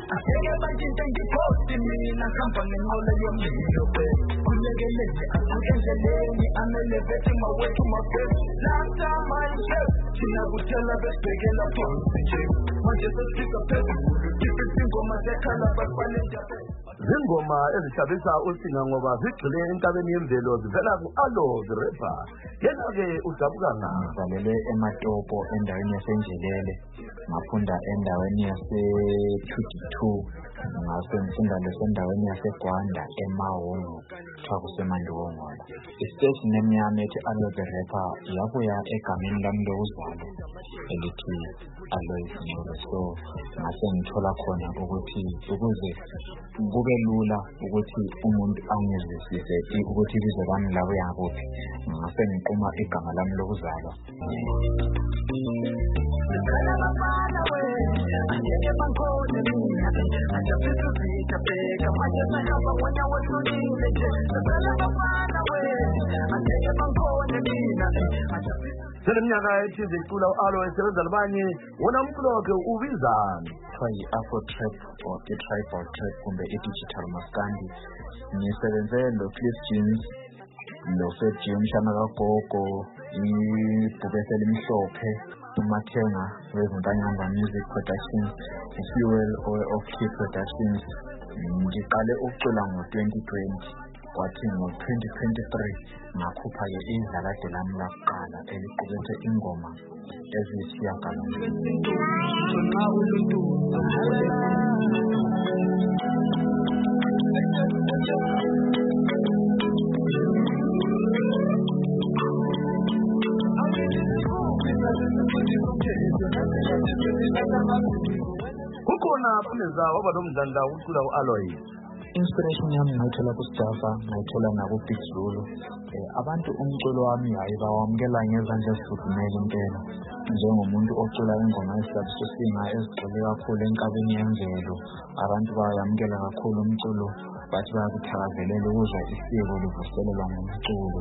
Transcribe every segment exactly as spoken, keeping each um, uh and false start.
Aseke bajinte ngikhosi mina ngihamba ngenqola yomlilo baby kulekelele asukendleleni amelevete mawethu mabhebi last time I checked thina kutela besibhekela phansi nje manje sesifika phezulu different ingoma zekhala bakubale njabe zingoma ezishabisa usinga ngoba zigcile entabeni yemvelo zivela ku-Aloe the Rapper. Yena-ke udabuka ngizalelwe eMatopo endaweni yaseNjilele ngafunda endaweni yase-twenty-two ngase ngifunda lesendaweni yaseGwanda eMahungu kuthiwa kuseManduwongola. Isiteshi name yami ethi Aloe the Rapper yabuya egameni lami lokuzalwa elithi Aloe Zincolo, so ngase ngithola khona ukuthi ukuze kube lula ukuthi umuntu angizwisise ukuthi ibizo lami labuya kuphi ngase ngiquma igama lami lokuzalwa. Seleminyaka ethize icula u-Aloe esebenza labanye wona umculo wakhe ubizani kuthiwa yi-Afro Trap or i-Tribal Trap kumbe i-Digital Maskandi. Ngisebenze lo-Cliff Jeans, lo-Fat Jim Shana Kagogo, ibhubesi elimhlophe, uMathenga wezinkanyamba Music Productions, i-Fuel of Key Productions. Ngiqale ukucula ngo-twenty twenty kwathi ngo-twenty twenty-three ngakhupha-ke idlakade lami lakuqala eliqukethe ingoma eziyisishiyagalombili. kukhona phumeza waba nomdlandla ukucula u-Aloe. Inspiration yami ngayithola kuStafa, ngayithola naku-Big Zulu. Abantu umculo wami hayi bawamukela ngezandla ezifudumele impela. Njengomuntu ocula ingoma esihlabiso singa ezigcwele kakhulu enkabeni yemvelo, abantu bayamukela kakhulu umculo bathi bayakuthakazelela ukuzwa isiko livuselelwa ngomculo.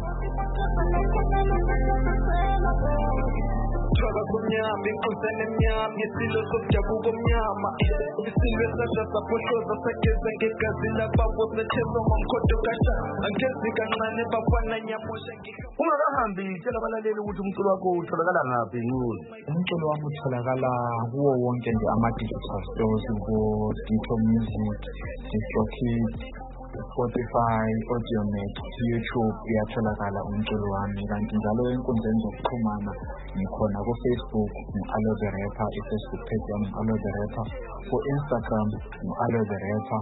Traga kumnyama, inkonzane emnyama, isilo sokujabuka omnyama. Isilo esasha saphohloza sageza ngegazi lababo sethezwa ngomkhodo kasha. Angezi kancane bafana nyamusha ngihamba. Ungakahambi tshela abalaleli ukuthi umculo wakho utholakala ngaphi nguwe. Umculo wami utholakala kuwo wonke nje ama-digital stores, ku-Dito Music, DistroKid, Spotify, Audiomack, YouTube uyatholakala umculo wami. Kanti njalo enkundleni zokuxhumana ngikhona ku-Facebook ngu-Aloe the Rapper, i-Facebook page yami ngu-Aloe the Rapper, ku-Instagram ngu-Aloe the Rapper,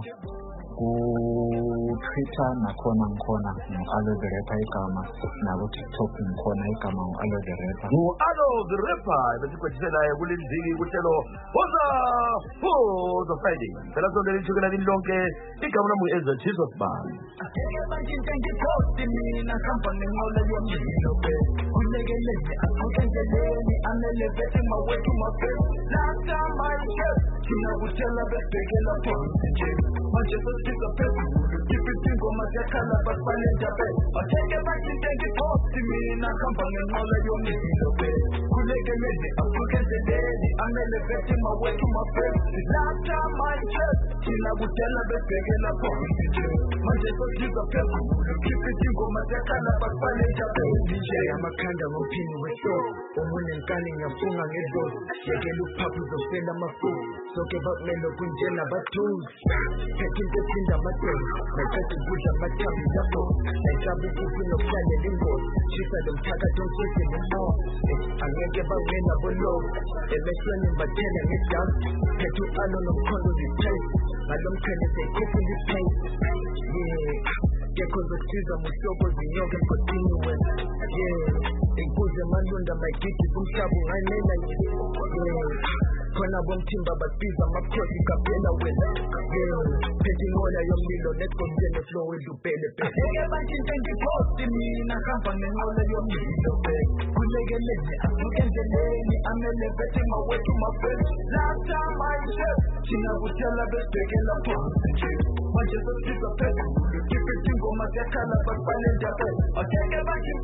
ku-Twitter nakhona ngikhona ngu-Aloe the Rapper igama, naku-TikTok ngikhona igama ngu-Aloe the Rapper. Ngu-Aloe the Rapper besikwethiselayo kulindiki kuhlelo Woza Woza Friday. Phela sonke lithukela lini lonke igama lami ngu-Ezra Jesus Band. Aseke bajinte ngikhosi mina ngihamba ngenqola yomlilo baby kulekelele asukendleleni amelevete mawethu mabhebi last time I checked thina kutela besibhekela phansi nje manje sesifika phezulu different ingoma zekhala bakubale njabe. Aseke bajinte ngikhosi mina ngihamba ngenqola yomlilo baby kulekelele asukendleleni amelevete mawethu mabhebi last time I checked thina kutela besibhekela phansi nje manje sesifika phezulu different ingoma zekhala bakubale njabe. Nje amakhanda ngophini weshow umuntu enkani ngiyafunga ngedlozi yekela ukuphapha uzofela amafuthi soke bakumele kunjena bathuzi phethe into ethinda amadolo naqeda ukudla amathambi lapho nayihlaba ukuphi nokuhlalela ingozi shisa lo mthakathi onswete nemoya angeke bangena bolobo emehlweni mbathela ngedamu phethe u-Aloe nomkhondo ziphase ngalo mkhene seyikhuphula ipace yeah kekho zokusiza muhlobo zinyoka emgodini wena yeah inkuze amalunda mayigidi kumhlaba unganela yeah khona bomthimba basiza amakhosi kaphela wena yeah phethe inqola yomlilo negomtshene flow wedlubhele bhele. Aseke bajinte ngikhosi mina ngihamba ngenqola yomlilo baby kulekelele asukendleleni amelevete mawethu mabhebi last time I checked thina kutela besibhekela phansi nje manje sesifika phezulu different ingoma zekhala bakubale njabe. Aseke bajinte ngikhosi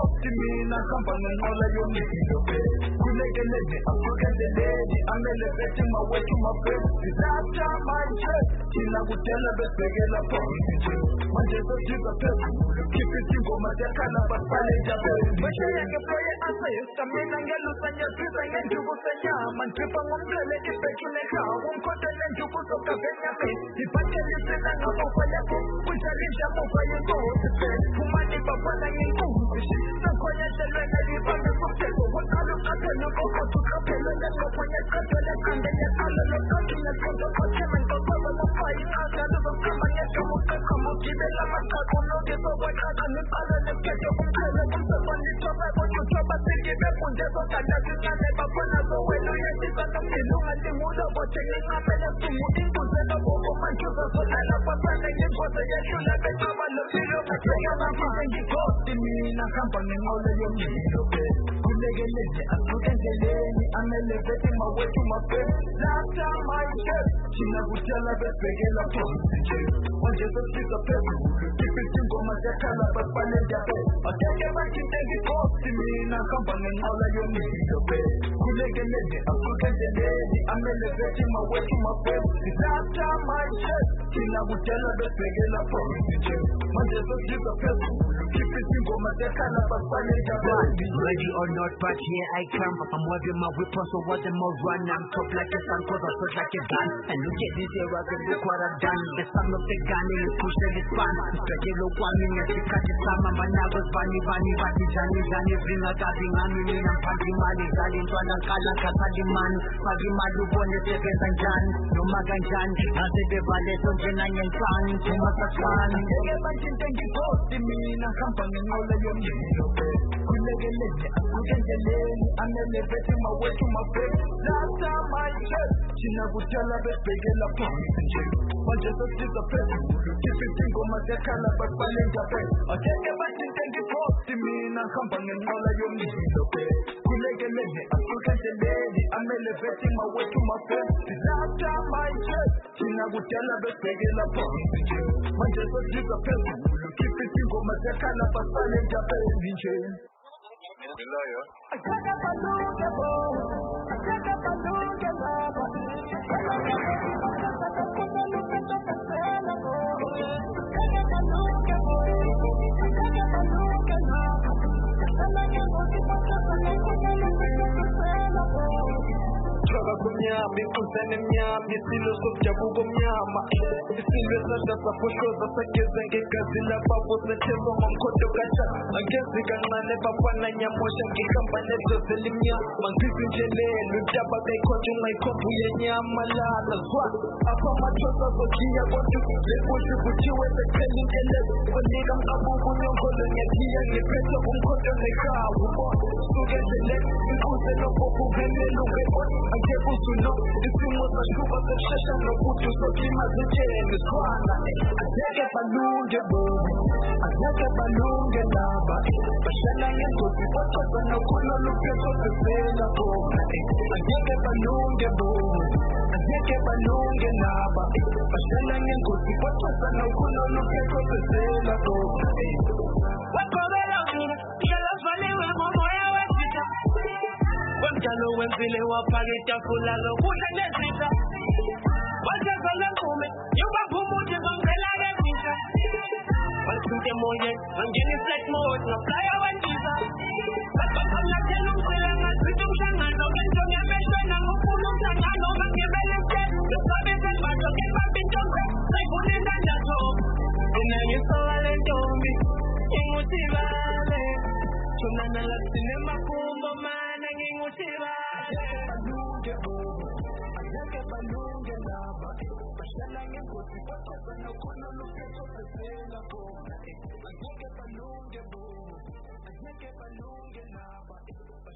ngikosi mina hamba ngenqola yomlilo be kulekelele akukenzeleli amele bethi mawethu mafesi last time I checked thina kudala besibhekela phansi nje manje sesiza phezulu keep it ingoma yakhala basale njabeni bashiya ngeploye asayesta mina ngelusanya siza ngenduku senyama ngipa ngomqele ibhekile khawo umkhothele nduku sokavenyame ibhakelisela ngamofa yakho kujarisha mofa yenkosi kumani babana ngenkunzi sakhonya hlelwena libambe somthetho wonalo qaphelo kokothu qaphelo leqophanya qaphelo kandenya ala loqaphelo konto kothema nkokoba mofayi azalo zokamanya kamuka kamugibela maqaqo noke sokwaqaqa niphala nephetho kumqhele kumsefani thoba kodwa thoba sikibe funde sokadazi ncane babona zowena uyasiza nomilunga limulo bothenge nqamela sumu inkuzelo bobo manjuza solala basane ngenkoze yehlula becaba lomlilo katheka bafike ngikosi mina hamba ngenqola yomlilo be kulekelele akukenzeleni amele bethi mawethu mafesi last time I checked thina kudala besibhekela phansi nje manje sesiza phezulu keep ingoma yakhala basibale njalo akeke bathinte ngikosi mina hamba ngenqola yomlilo be kulekelele akukenzeleni amele bethi mawethu mafesi last time I checked thina kudala besibhekela phansi nje manje sesiza phezulu keep ingoma yakhala basibale njalo ready or not but here I come I'm waving my whip so what the most run I'm top like a sun cause I feel like a gun and look at this era look what I've done the sound of the gun and the push that is fun stretching low one minute to catch it some of my neighbors bunny bunny bunny Johnny Johnny bring a gabi ngami mina mphansi mali zali ntwana kala kasali man faki mali ubone sebenza njani noma kanjani ngaze bevale sonjena ngencane kumasakani ngeke bathinte ngikosi mina hamba ngenqola yomlilo be kulekelele akukenzeleni amele bethi mawethu mafesi last time I checked thina kudala besibhekela phansi nje manje sesiza phezulu keep ingoma yakhala basibale njalo akeke bathinte ngikosi mina hamba ngenqola yomlilo be kulekelele akukenzeleni amele bethi mawethu mafesi last time I checked thina kudala besibhekela phansi nje manje sesiza phezulu keep ingoma yakhala basibale njalo nje Bilayo. Ataka balunge bo, ataka balunge baba. Ataka balunge tokasela bo. Ataka balunge bo, ataka balunge baba. Ataka balunge tokasela bo. Chaka kumnyama, ikuzene mnyama, isilo sokujabuka mnyama. Isilo esanda saphohloza sageza ngegazi lababo sethemba ngomkhondo katsha. Angezi kancane bafana nyamosha ngihamba nezoze limnyama. Ngizi nje lelo udaba bekhonje ungayikhomba uyenyama lala zwa. Apha amathosa zojiya kodwa lebushu kuthiwe bekhela inteleko. Onika mqabuku nyongolo ngiyathiya ngiphethe umkhondo nekhawu. Suke nje le ikuze nobobu venelu ngekona. Angekuzuno isimo sashuba seshesha nokuthi sokhima zitshene swana. Angeke balunge bo, angeke balunge laba. Bahlala ngengozi baxoxa nokhulu luphetho sivela khona. Angeke balunge bo, angeke balunge laba. Bahlala ngengozi baxoxa nokhulu luphetho sivela khona. Wakobela mina yalafaniwe ngomoya wesitha Wemjalo wempile waphaka itafula lokudla nezitha Wajaza lenkume yubaphumuthi bangela ngezinta Walithinte moye angeni flight mode noplaya wendiza Babakamlathela umcila ngazithi umhlangano Bento ngemeshwena ngufuna umhlangano Bangibele nje Yosabise nibatoke babintombe Sayifuna indandatho Mina ngisoka le ntombi Ingutibale Chumana laksine makumbo mana ngingutibale balunge bo, angeke balunge laba. Bahlala ngengozi baxoxa nokhulu luphetho sivela khona. Angeke balunge bo, angeke balunge laba.